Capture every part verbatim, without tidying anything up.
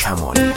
کمالی.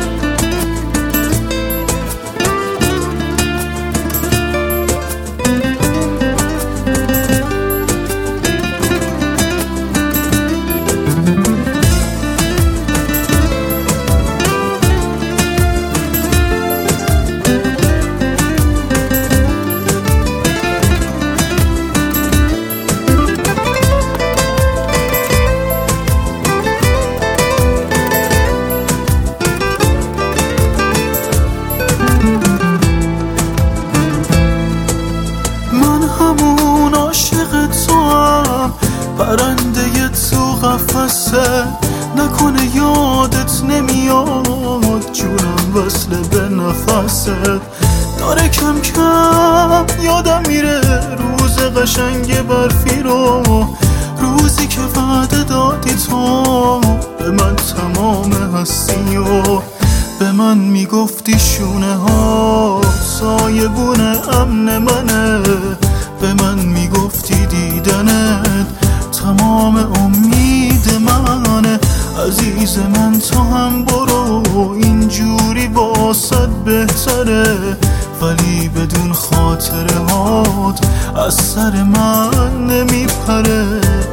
پرنده تو قفسه نکنه یادت نمیاد جونم وصل به نفست داره کم کم یادم میره روز قشنگ برفی رو روزی که وعده دادی تو به من تمام هستی و به من میگفتی شونه ها سایبون امن منه به من میگفتی دیدنت تمام امید منه عزیز من تو هم برو اینجوری باست بهتره ولی بدون خاطره هات از سر من نمیپره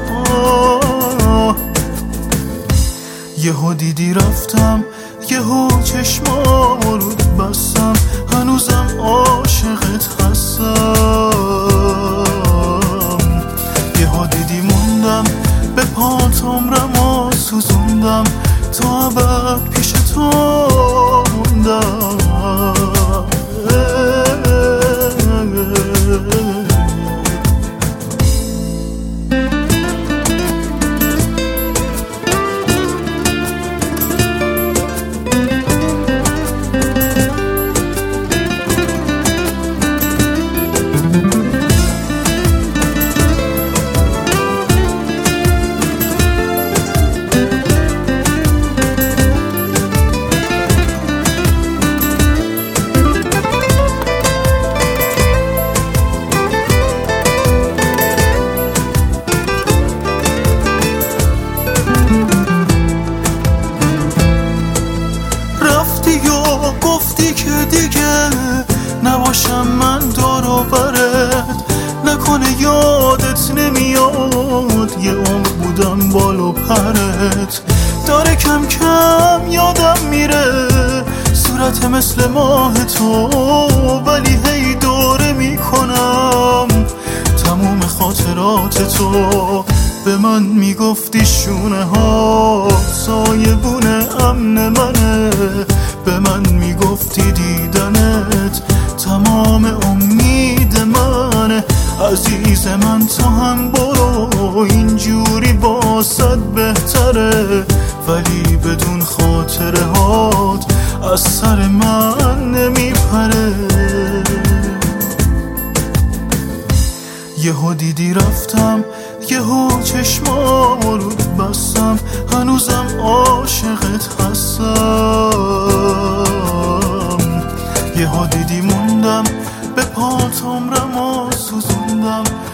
یهو دیدی رفتم یهو چشمام رو بستم هنوزم عاشقت هستم یهو دیدی موندم به پاتم رما سوزوندم تا ابد پیش تو موندم گفتی که دیگه نباشم من دور و برت نکنه یادت نمیاد یه عمر بودم بال و پرت داره کم کم یادم میره صورت مثل ماه تو ولی هی دوره میکنم تموم خاطرات تو به من میگفتی شونه ها سایبون امن منه به من میگفتی دیدنت تمام امید منه عزیز من تو هم برو اینجوری باست بهتره ولی بدون خاطره هات از سر من نمیپره یهو دیدی رفتم یهو چشمام رو بستم هنوزم عاشقت هستم یهو دیدی موندم به پاتم رما سوزوندم